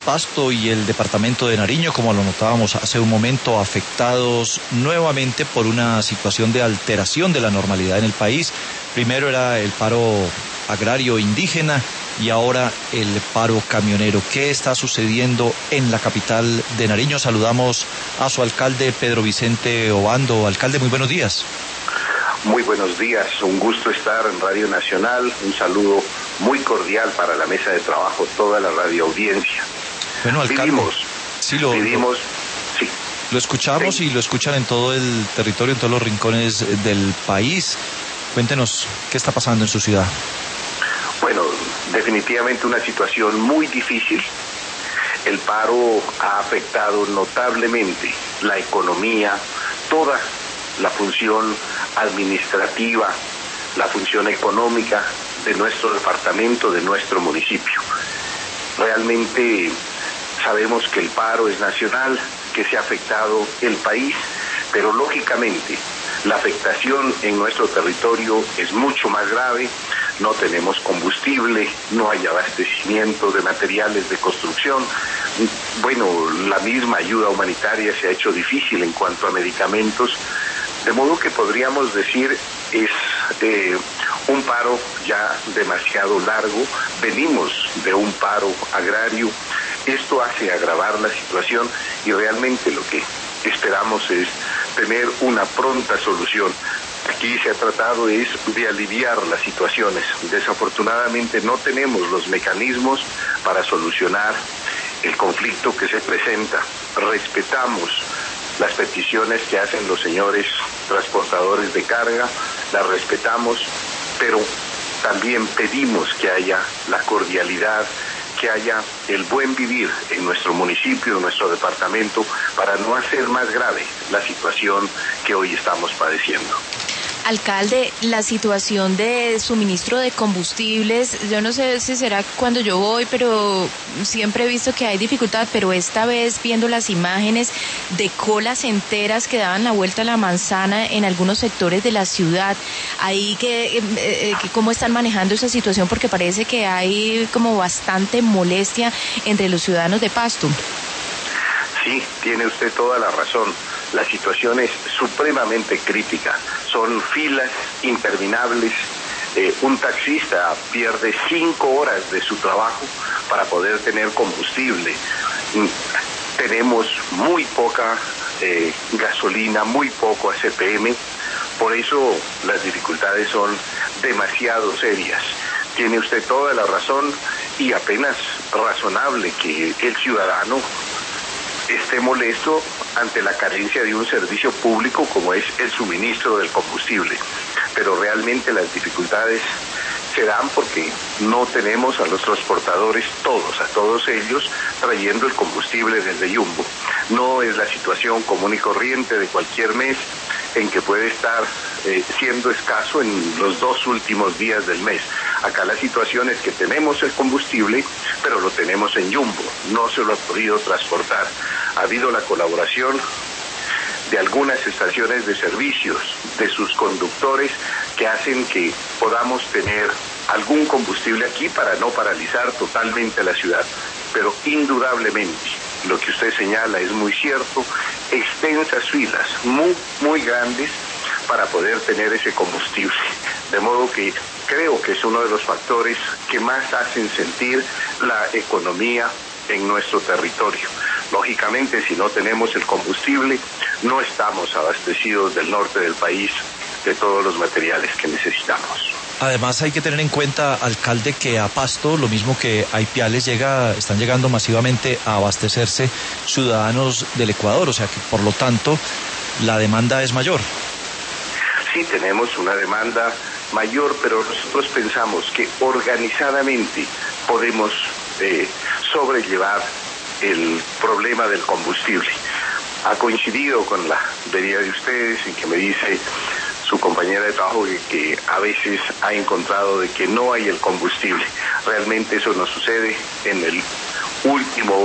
Pasto y el departamento de Nariño, como lo notábamos hace un momento, afectados nuevamente por una situación de alteración de la normalidad en el país. Primero era el paro agrario indígena y ahora el paro camionero. ¿Qué está sucediendo en la capital de Nariño? Saludamos a su alcalde, Pedro Vicente Obando. Alcalde, muy buenos días. Muy buenos días, un gusto estar en Radio Nacional, un saludo muy cordial para la mesa de trabajo, toda la radio audiencia. Bueno, alcalde, lo escuchamos y lo escuchan en todo el territorio, en todos los rincones del país. Cuéntenos, ¿qué está pasando en su ciudad? Bueno, definitivamente una situación muy difícil. El paro ha afectado notablemente la economía, toda la función administrativa, la función económica de nuestro departamento, de nuestro municipio. Realmente sabemos que el paro es nacional, que se ha afectado el país, pero lógicamente la afectación en nuestro territorio es mucho más grave. No tenemos combustible, no hay abastecimiento de materiales de construcción. Bueno, la misma ayuda humanitaria se ha hecho difícil en cuanto a medicamentos, de modo que podríamos decir es un paro ya demasiado largo. Venimos de un paro agrario. Esto hace agravar la situación y realmente lo que esperamos es tener una pronta solución. Aquí se ha tratado de aliviar las situaciones. Desafortunadamente no tenemos los mecanismos para solucionar el conflicto que se presenta. Respetamos las peticiones que hacen los señores transportadores de carga, las respetamos, pero también pedimos que haya la cordialidad, que haya el buen vivir en nuestro municipio, en nuestro departamento, para no hacer más grave la situación que hoy estamos padeciendo. Alcalde, la situación de suministro de combustibles, yo no sé si será cuando yo voy, pero siempre he visto que hay dificultad, pero esta vez viendo las imágenes de colas enteras que daban la vuelta a la manzana en algunos sectores de la ciudad, ahí ¿cómo están manejando esa situación? Porque parece que hay como bastante molestia entre los ciudadanos de Pasto. Sí, tiene usted toda la razón. La situación es supremamente crítica. Son filas interminables. Un taxista pierde 5 horas de su trabajo para poder tener combustible. Tenemos muy poca gasolina, muy poco ACPM. Por eso las dificultades son demasiado serias. Tiene usted toda la razón y apenas razonable que el ciudadano esté molesto ante la carencia de un servicio público como es el suministro del combustible. Pero realmente las dificultades se dan porque no tenemos a los transportadores a todos ellos, trayendo el combustible desde Yumbo. No es la situación común y corriente de cualquier mes en que puede estar siendo escaso en los 2 últimos días del mes. Acá la situación es que tenemos el combustible, pero lo tenemos en Yumbo, no se lo ha podido transportar. Ha habido la colaboración de algunas estaciones de servicios, de sus conductores, que hacen que podamos tener algún combustible aquí para no paralizar totalmente la ciudad. Pero indudablemente, lo que usted señala es muy cierto, extensas filas, muy grandes, para poder tener ese combustible. De modo que creo que es uno de los factores que más hacen sentir la economía en nuestro territorio. Lógicamente, si no tenemos el combustible, no estamos abastecidos del norte del país de todos los materiales que necesitamos. Además hay que tener en cuenta, alcalde, que a Pasto, lo mismo que a Ipiales, están llegando masivamente a abastecerse ciudadanos del Ecuador, o sea que por lo tanto la demanda es mayor. Sí, tenemos una demanda mayor, pero nosotros pensamos que organizadamente podemos sobrellevar el problema del combustible. Ha coincidido con la venida de ustedes en que me dice su compañera de trabajo que a veces ha encontrado de que no hay el combustible. Realmente eso no sucede en el último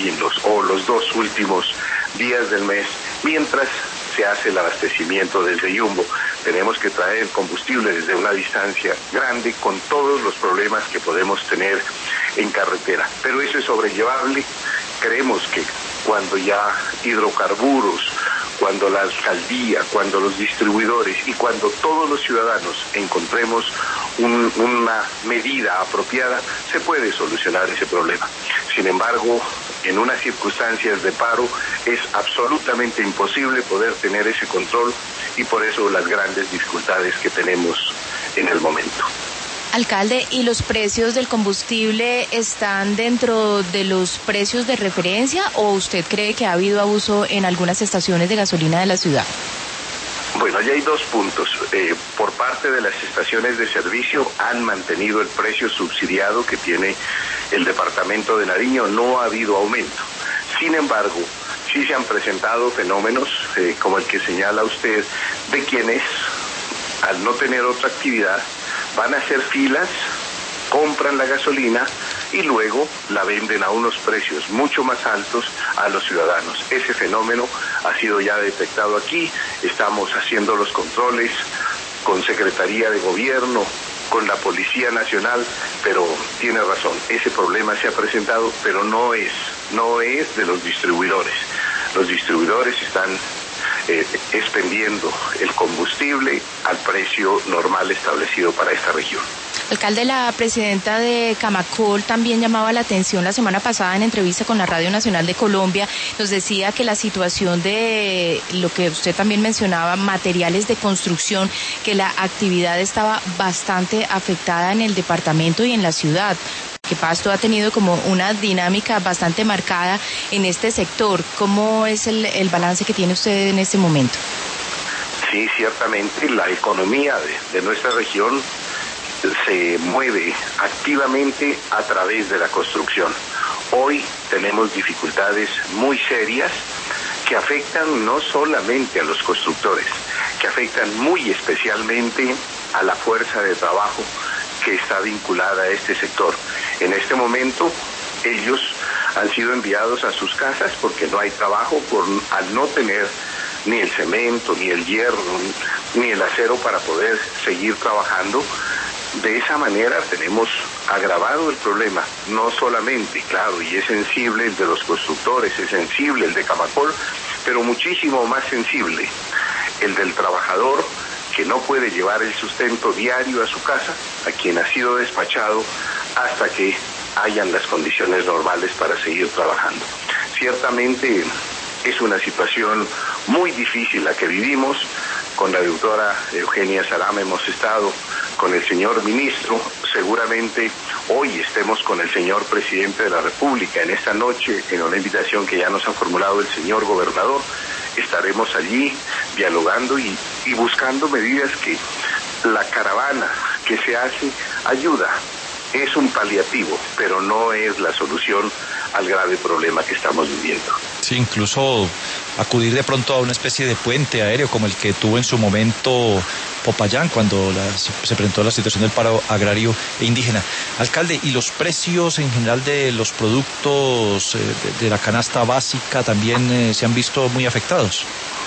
o los 2 últimos días del mes, mientras se hace el abastecimiento desde Yumbo. Tenemos que traer el combustible desde una distancia grande con todos los problemas que podemos tener en carretera. Pero eso es sobrellevable. Creemos que cuando ya hidrocarburos, cuando la alcaldía, cuando los distribuidores y cuando todos los ciudadanos encontremos una medida apropiada, se puede solucionar ese problema. Sin embargo, en unas circunstancias de paro es absolutamente imposible poder tener ese control y por eso las grandes dificultades que tenemos en el momento. Alcalde, ¿y los precios del combustible están dentro de los precios de referencia o usted cree que ha habido abuso en algunas estaciones de gasolina de la ciudad? Bueno, allá hay dos puntos. Por parte de las estaciones de servicio han mantenido el precio subsidiado que tiene el departamento de Nariño, no ha habido aumento. Sin embargo, sí se han presentado fenómenos como el que señala usted, de quienes, al no tener otra actividad, van a hacer filas, compran la gasolina y luego la venden a unos precios mucho más altos a los ciudadanos. Ese fenómeno ha sido ya detectado aquí, estamos haciendo los controles con Secretaría de Gobierno, con la Policía Nacional, pero tiene razón, ese problema se ha presentado, pero no es de los distribuidores. Los distribuidores están expendiendo el combustible al precio normal establecido para esta región. Alcalde, la presidenta de Camacol también llamaba la atención la semana pasada en entrevista con la Radio Nacional de Colombia. Nos decía que la situación de lo que usted también mencionaba, materiales de construcción, que la actividad estaba bastante afectada en el departamento y en la ciudad. Que Pasto ha tenido como una dinámica bastante marcada en este sector. ¿Cómo es el balance que tiene usted en este momento? Sí, ciertamente la economía de nuestra región se mueve activamente a través de la construcción. Hoy tenemos dificultades muy serias que afectan no solamente a los constructores, que afectan muy especialmente a la fuerza de trabajo que está vinculada a este sector. En este momento, ellos han sido enviados a sus casas porque no hay trabajo, al no tener ni el cemento, ni el hierro, ni el acero para poder seguir trabajando. De esa manera tenemos agravado el problema, no solamente, claro, y es sensible el de los constructores, es sensible el de Camacol, pero muchísimo más sensible el del trabajador que no puede llevar el sustento diario a su casa, a quien ha sido despachado hasta que hayan las condiciones normales para seguir trabajando. Ciertamente es una situación muy difícil la que vivimos. Con la doctora Eugenia Salama hemos estado con el señor ministro, seguramente hoy estemos con el señor presidente de la República. En esta noche, en una invitación que ya nos ha formulado el señor gobernador, estaremos allí dialogando y buscando medidas que la caravana que se hace ayuda. Es un paliativo, pero no es la solución al grave problema que estamos viviendo. Sí, incluso acudir de pronto a una especie de puente aéreo como el que tuvo en su momento Popayán cuando se presentó la situación del paro agrario e indígena. Alcalde, ¿y los precios en general de los productos de la canasta básica también se han visto muy afectados?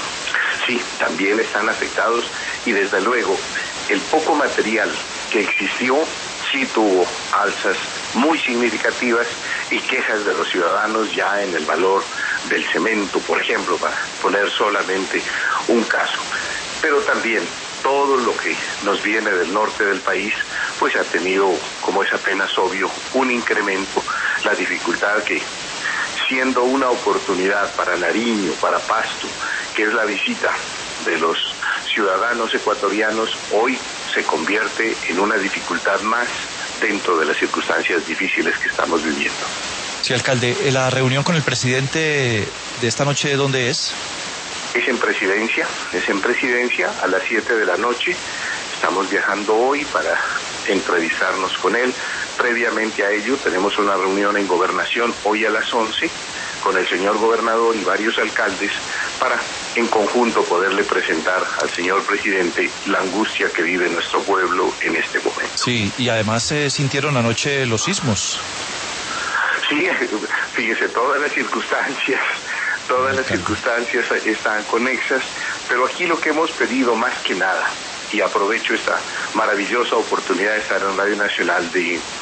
Sí, también están afectados y desde luego el poco material que existió sí tuvo alzas muy significativas y quejas de los ciudadanos ya en el valor del cemento, por ejemplo, para poner solamente un caso. Pero también todo lo que nos viene del norte del país, pues ha tenido, como es apenas obvio, un incremento, la dificultad que, siendo una oportunidad para Nariño, para Pasto, que es la visita de los ciudadanos ecuatorianos, hoy se convierte en una dificultad más dentro de las circunstancias difíciles que estamos viviendo. Sí, alcalde, la reunión con el presidente de esta noche, ¿dónde es? Es en Presidencia a las 7 de la noche. Estamos viajando hoy para entrevistarnos con él. Previamente a ello tenemos una reunión en Gobernación hoy a las 11 con el señor gobernador y varios alcaldes para en conjunto poderle presentar al señor presidente la angustia que vive nuestro pueblo en este momento. Sí, y además se sintieron anoche los sismos. Sí, fíjese, todas las circunstancias están conexas, pero aquí lo que hemos pedido más que nada, y aprovecho esta maravillosa oportunidad de estar en Radio Nacional, de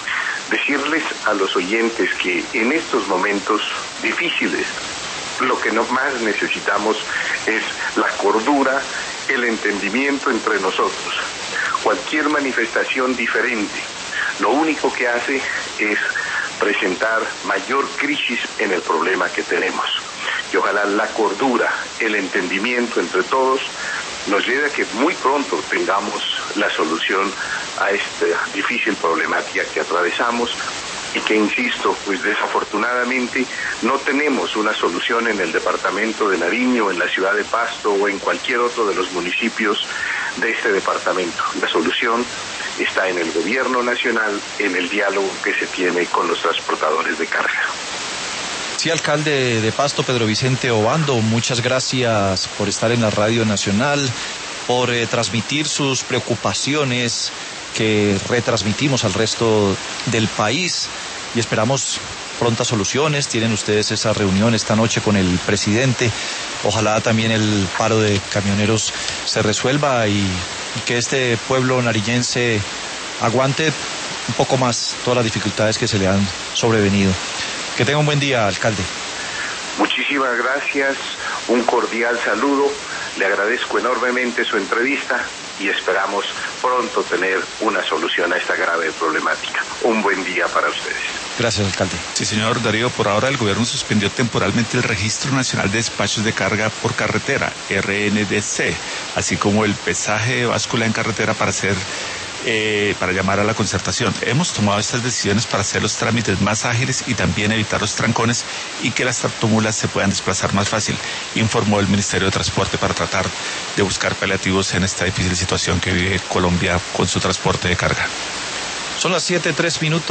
decirles a los oyentes que en estos momentos difíciles lo que más necesitamos es la cordura, el entendimiento entre nosotros. Cualquier manifestación diferente, lo único que hace es presentar mayor crisis en el problema que tenemos. Y ojalá la cordura, el entendimiento entre todos nos lleve a que muy pronto tengamos la solución a esta difícil problemática que atravesamos y que, insisto, pues desafortunadamente no tenemos una solución en el departamento de Nariño, en la ciudad de Pasto o en cualquier otro de los municipios de este departamento. La solución está en el gobierno nacional, en el diálogo que se tiene con los transportadores de carga. Sí, alcalde de Pasto, Pedro Vicente Obando, muchas gracias por estar en la Radio Nacional, por transmitir sus preocupaciones que retransmitimos al resto del país y esperamos prontas soluciones. Tienen ustedes esa reunión esta noche con el presidente. Ojalá también el paro de camioneros se resuelva y que este pueblo nariñense aguante un poco más todas las dificultades que se le han sobrevenido. Que tenga un buen día, alcalde. Muchísimas gracias, un cordial saludo, le agradezco enormemente su entrevista y esperamos pronto tener una solución a esta grave problemática. Un buen día para ustedes. Gracias, alcalde. Sí, señor Darío, por ahora el gobierno suspendió temporalmente el Registro Nacional de Despachos de Carga por Carretera, RNDC, así como el pesaje de báscula en carretera para llamar a la concertación. Hemos tomado estas decisiones para hacer los trámites más ágiles y también evitar los trancones y que las tractomulas se puedan desplazar más fácil, informó el Ministerio de Transporte, para tratar de buscar paliativos en esta difícil situación que vive Colombia con su transporte de carga. Son las 7:03.